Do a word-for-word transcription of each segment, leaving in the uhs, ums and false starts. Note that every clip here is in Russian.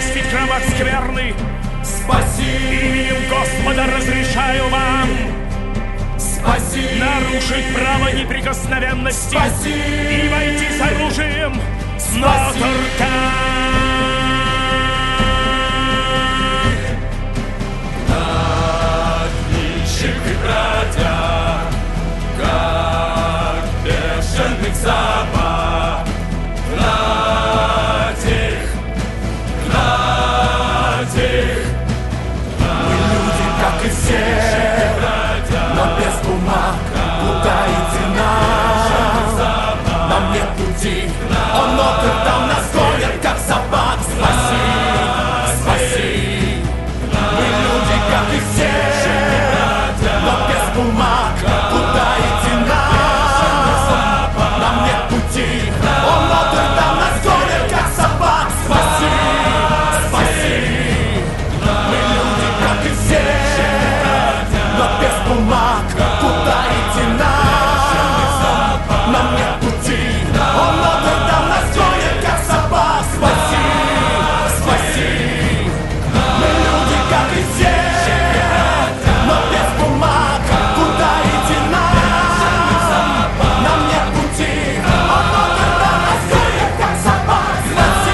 очистить кровь от скверны. Спаси! Именем Господа разрешаю вам Спаси! нарушить право неприкосновенности. Спаси! И войти с оружием в Нотр-Дам. Над нищих и бродяг, как бешеных собак, гнать их, гнать их. Мы люди, как и все, но без бумаг. Куда идти нам? Нам нет пути. Он Нотр-Дам нас гонит, как собак. Спаси, спаси. Мы люди, как и все, но без бумаг. Куда идти нам? Нам нет пути. Он Нотр-Дам нас гонит, как собак. Спаси, спаси. Мы люди, как и все, но без бумаг. Куда идти нам? Нам нет пути. Он Нотр-Дам нас гонит, как собак. Спаси, спаси. Мы люди, как и все, но без бумаг. Куда идти нам? Нам нет пути. Он Нотр-Дам нас гонит, как собак. Спаси,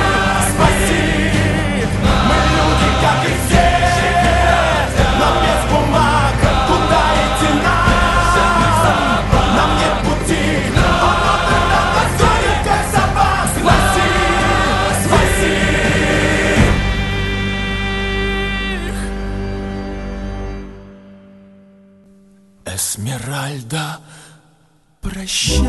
спаси. Мы люди, как и все, но без бумаг. Куда идти нам? Нам нет пути. Он Нотр-Дам нас гонит, как собак. Спаси, спаси. Эсмеральда, прощай,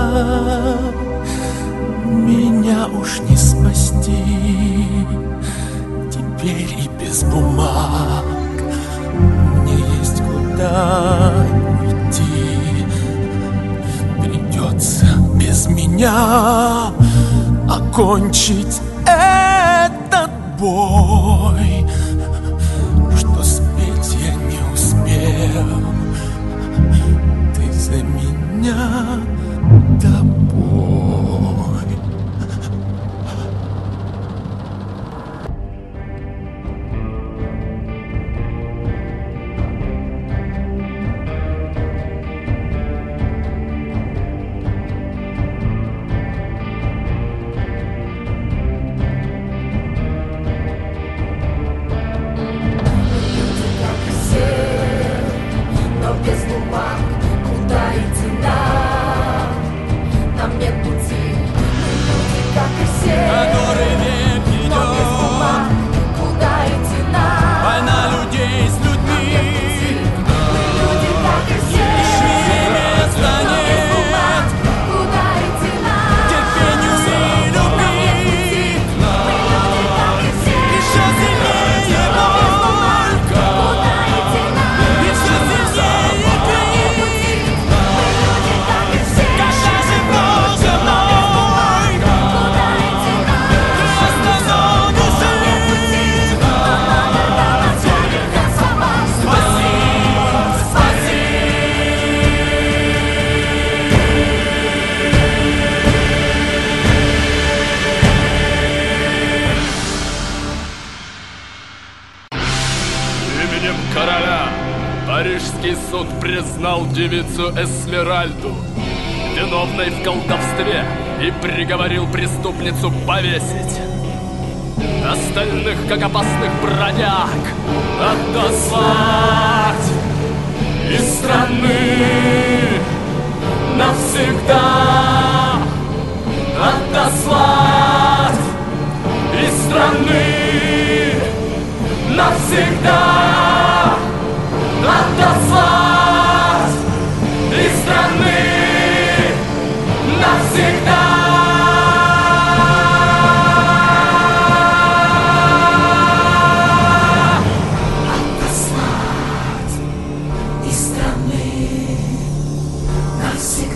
меня уж не спасти. Теперь и без бумаг мне есть куда уйти. Придется без меня окончить этот бой, что спеть я не успел. Ты за меня тобой. Но без бумаг, куда идти нам? Нам нет пути. Мы люди, как и все, Который век идет, но без бумаг, куда идти нам? война людей с людьми. Мы люди, как и все, Места но без нет бумаг, куда идти нам? терпению и Нам любви. нет пути. Мы люди, как и все, Еще сильнее но без бумаг, боль, куда идти нам? еще сильнее крик. Мы люди, как и все, Когда же Боже мой, куда идти нам? останови жизнь. Спаси, спаси. Именем короля Парижский суд признал девицу Эсмеральду виновной в колдовстве и приговорил преступницу повесить. Остальных, как опасных бродяг, отослать из страны навсегда. Отослать из страны навсегда. Отослать из страны навсегда. Отослать из страны навсегда.